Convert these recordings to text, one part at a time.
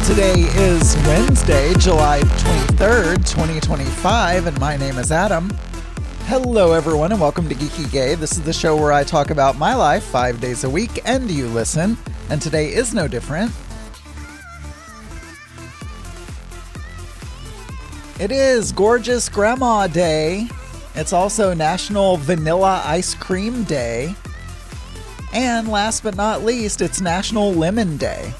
Today is Wednesday, July 23rd, 2025, and my name is Adam. Hello, everyone, and welcome to Geeky Gay. This is the show where I talk about my life 5 days a week, and you listen, and today is no different. It is Gorgeous Grandma Day. It's also National Vanilla Ice Cream Day. And last but not least, it's National Lemon Day.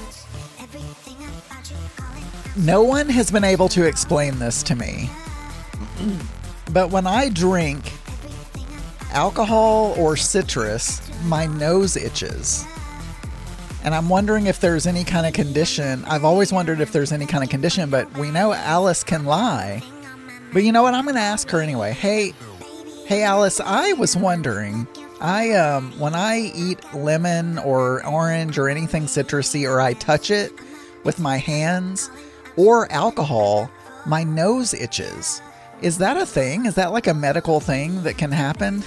No one has been able to explain this to me, but when I drink alcohol or citrus, my nose itches. And I'm wondering if there's any kind of condition. I've always wondered if there's any kind of condition, but we know Alice can lie. But you know what? I'm going to ask her anyway. Hey, Alice, I was wondering, when I eat lemon or orange or anything citrusy, or I touch it with my hands, or alcohol, my nose itches. Is that a thing? Is that like a medical thing that can happen?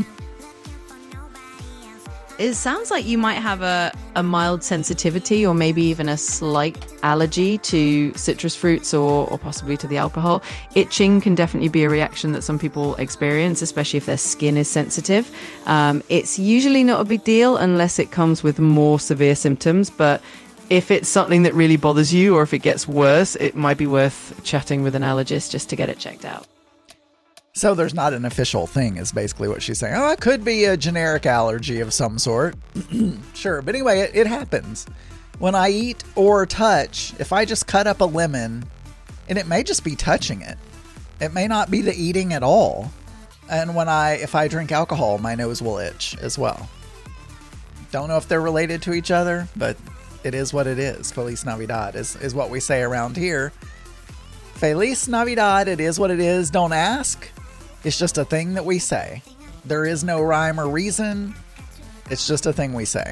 It sounds like you might have a mild sensitivity or maybe even a slight allergy to citrus fruits or possibly to the alcohol. Itching can definitely be a reaction that some people experience, especially if their skin is sensitive. It's usually not a big deal unless it comes with more severe symptoms, but if it's something that really bothers you or if it gets worse, it might be worth chatting with an allergist just to get it checked out. So there's not an official thing is basically what she's saying. Oh, it could be a generic allergy of some sort. Sure. But anyway, it happens. When I eat or touch, if I just cut up a lemon, and it may just be touching it. It may not be the eating at all. And if I drink alcohol, my nose will itch as well. Don't know if they're related to each other, but it is what it is. Feliz Navidad is what we say around here. Feliz Navidad, it is what it is. Don't ask. It's just a thing that we say. There is no rhyme or reason. It's just a thing we say.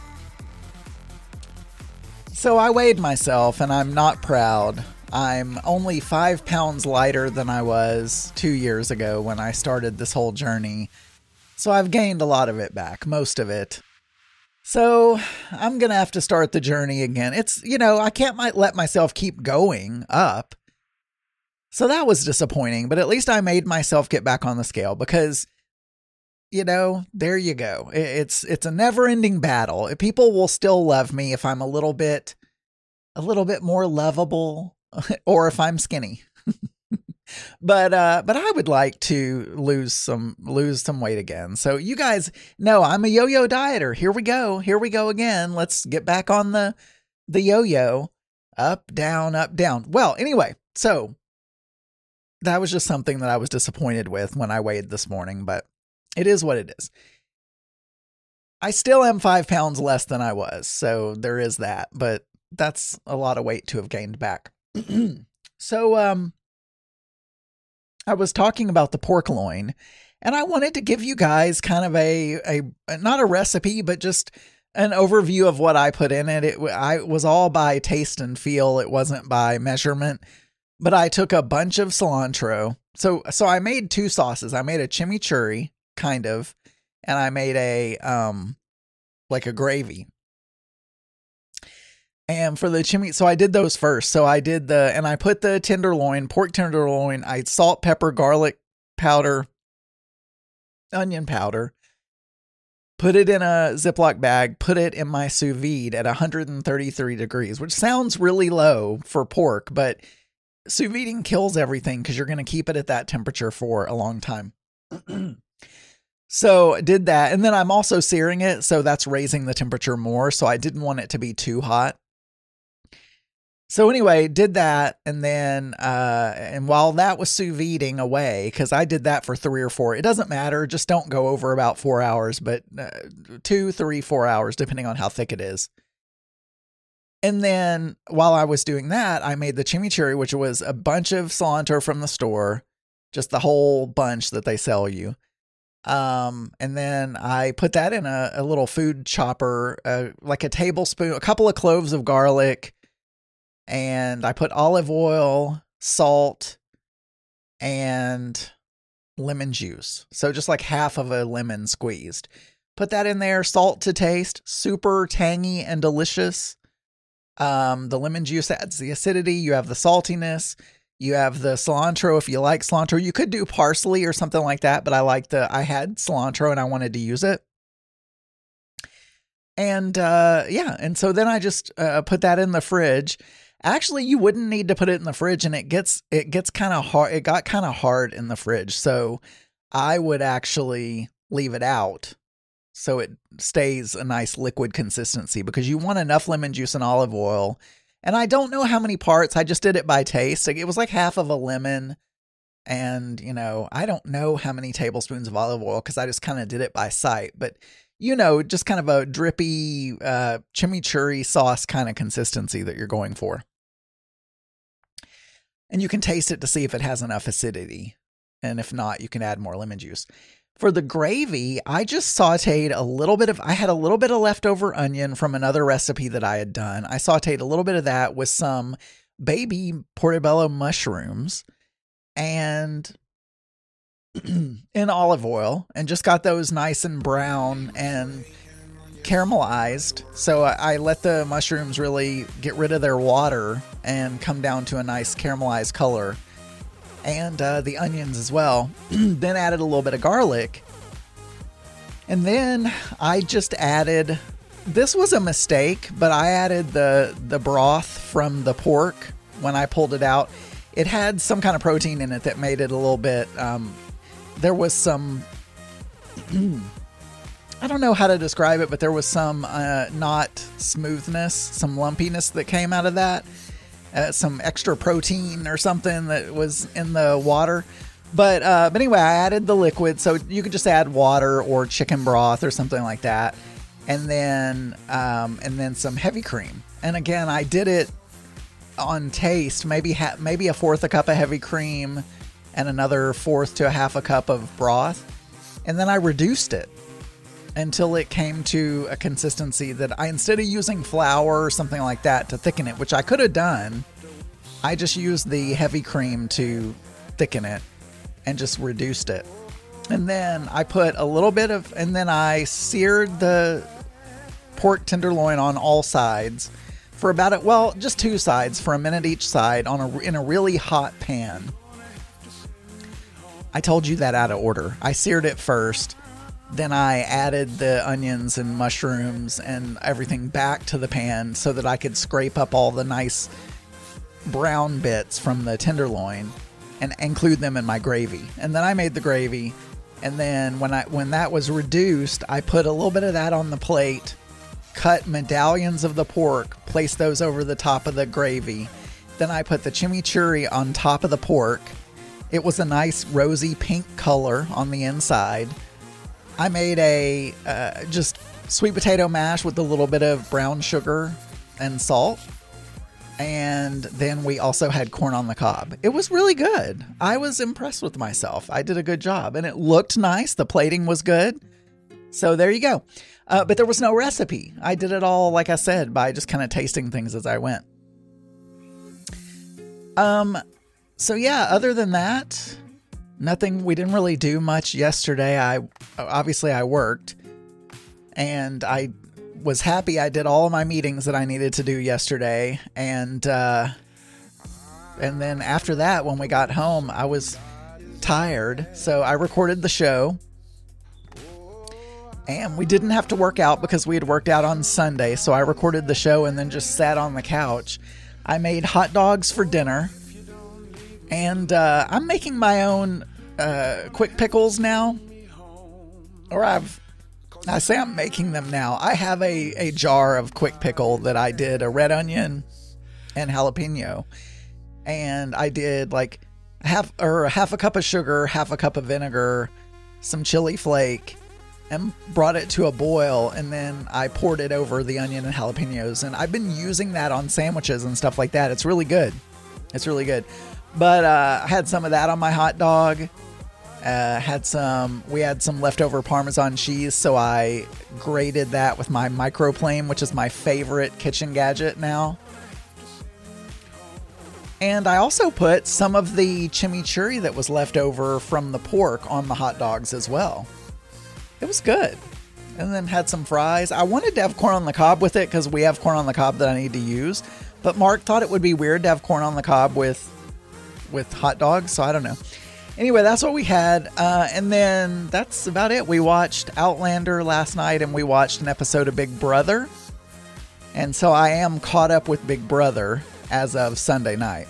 So I weighed myself, and I'm not proud. I'm only 5 pounds lighter than I was 2 years ago when I started this whole journey. So I've gained a lot of it back, most of it. So I'm going to have to start the journey again. It's, I can't let myself keep going up. So that was disappointing, but at least I made myself get back on the scale because, there you go. It's a never ending battle. People will still love me if I'm a little bit more lovable or if I'm skinny. But I would like to lose some weight again. So you guys know I'm a yo-yo dieter. Here we go again. Let's get back on the yo-yo. Up, down, up, down. Well, anyway, so that was just something that I was disappointed with when I weighed this morning, but it is what it is. I still am 5 pounds less than I was, so there is that, but that's a lot of weight to have gained back. So, I was talking about the pork loin, and I wanted to give you guys kind of a not a recipe, but just an overview of what I put in it. I was all by taste and feel. It wasn't by measurement, but I took a bunch of cilantro. So I made 2 sauces. I made a chimichurri kind of, and I made like a gravy. And for the so I did those first. So I did and I put the pork tenderloin, I salt, pepper, garlic powder, onion powder, put it in a Ziploc bag, put it in my sous vide at 133 degrees, which sounds really low for pork, but sous videing kills everything because you're going to keep it at that temperature for a long time. So I did that. And then I'm also searing it. So that's raising the temperature more. So I didn't want it to be too hot. So anyway, did that. And then, and while that was sous videing away, because I did that for 3 or 4, it doesn't matter. Just don't go over about 4 hours, but 2, 3, 4 hours, depending on how thick it is. And then while I was doing that, I made the chimichurri, which was a bunch of cilantro from the store, just the whole bunch that they sell you. And then I put that in a little food chopper, like a tablespoon, a couple of cloves of garlic, and I put olive oil, salt, and lemon juice. So just like half of a lemon squeezed. Put that in there, salt to taste, super tangy and delicious. The lemon juice adds the acidity. You have the saltiness. You have the cilantro if you like cilantro. You could do parsley or something like that, but I had cilantro and I wanted to use it. And and so then I just put that in the fridge. Actually, you wouldn't need to put it in the fridge, and it gets kind of hard. It got kind of hard in the fridge, so I would actually leave it out so it stays a nice liquid consistency, because you want enough lemon juice and olive oil. And I don't know how many parts. I just did it by taste. Like, it was like half of a lemon, and I don't know how many tablespoons of olive oil because I just kind of did it by sight. But just kind of a drippy chimichurri sauce kind of consistency that you're going for. And you can taste it to see if it has enough acidity. And if not, you can add more lemon juice. For the gravy, I just sauteed I had a little bit of leftover onion from another recipe that I had done. I sauteed a little bit of that with some baby portobello mushrooms and in olive oil, and just got those nice and brown and caramelized. So I let the mushrooms really get rid of their water and come down to a nice caramelized color, and the onions as well. Then added a little bit of garlic, and then I just added, this was a mistake, but I added the broth from the pork when I pulled it out. It had some kind of protein in it that made it a little bit there was some I don't know how to describe it, but there was some not smoothness, some lumpiness that came out of that. Some extra protein or something that was in the water. But anyway, I added the liquid, so you could just add water or chicken broth or something like that. And then some heavy cream. And again, I did it on taste, maybe a fourth a cup of heavy cream and another fourth to a half a cup of broth. And then I reduced it until it came to a consistency that instead of using flour or something like that to thicken it, which I could have done, I just used the heavy cream to thicken it and just reduced it. And then I put a little bit of, and then I seared the pork tenderloin on all sides for just two sides for a minute each side in a really hot pan. I told you that out of order. I seared it first. Then I added the onions and mushrooms and everything back to the pan so that I could scrape up all the nice brown bits from the tenderloin and include them in my gravy. And then I made the gravy. And then when that was reduced, I put a little bit of that on the plate, cut medallions of the pork, placed those over the top of the gravy. Then I put the chimichurri on top of the pork. It was a nice rosy pink color on the inside. I made a just sweet potato mash with a little bit of brown sugar and salt. And then we also had corn on the cob. It was really good. I was impressed with myself. I did a good job. And it looked nice. The plating was good. So there you go. But there was no recipe. I did it all, like I said, by just kind of tasting things as I went. So yeah, other than that, nothing. We didn't really do much yesterday. I worked, and I was happy I did all of my meetings that I needed to do yesterday. And then after that, when we got home, I was tired. So I recorded the show, and we didn't have to work out because we had worked out on Sunday. So I recorded the show and then just sat on the couch. I made hot dogs for dinner, and I'm making my own quick pickles now. Or I say I'm making them now. I have a jar of quick pickle that I did a red onion and jalapeno. And I did like half a cup of sugar, half a cup of vinegar, some chili flake, and brought it to a boil. And then I poured it over the onion and jalapenos. And I've been using that on sandwiches and stuff like that. It's really good. It's really good. But I had some of that on my hot dog. We had some leftover Parmesan cheese, so I grated that with my microplane, which is my favorite kitchen gadget now. And I also put some of the chimichurri that was left over from the pork on the hot dogs as well. It was good. and then had some fries. I wanted to have corn on the cob with it because we have corn on the cob that I need to use. But Mark thought it would be weird to have corn on the cob with hot dogs, so I don't know. Anyway, that's what we had. And then that's about it. We watched Outlander last night, and we watched an episode of Big Brother. And so I am caught up with Big Brother as of Sunday night.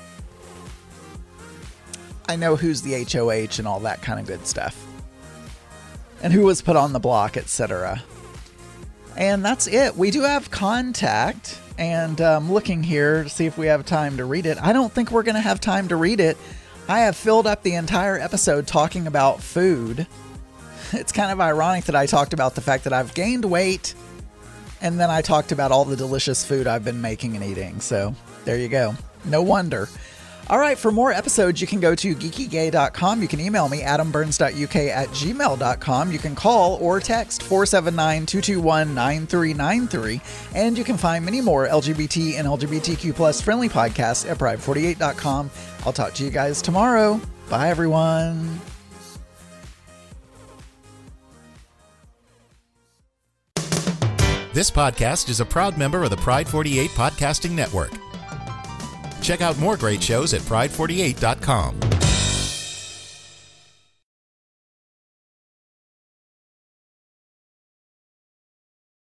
I know who's the HOH and all that kind of good stuff. And who was put on the block, etc. And that's it. We do have contact. And I'm looking here to see if we have time to read it. I don't think we're going to have time to read it. I have filled up the entire episode talking about food. It's kind of ironic that I talked about the fact that I've gained weight, and then I talked about all the delicious food I've been making and eating. So there you go. No wonder. All right, for more episodes, you can go to geekygay.com. You can email me, adamburns.uk@gmail.com. You can call or text 479-221-9393. And you can find many more LGBT and LGBTQ plus friendly podcasts at pride48.com. I'll talk to you guys tomorrow. Bye, everyone. This podcast is a proud member of the Pride 48 Podcasting Network. Check out more great shows at pride48.com.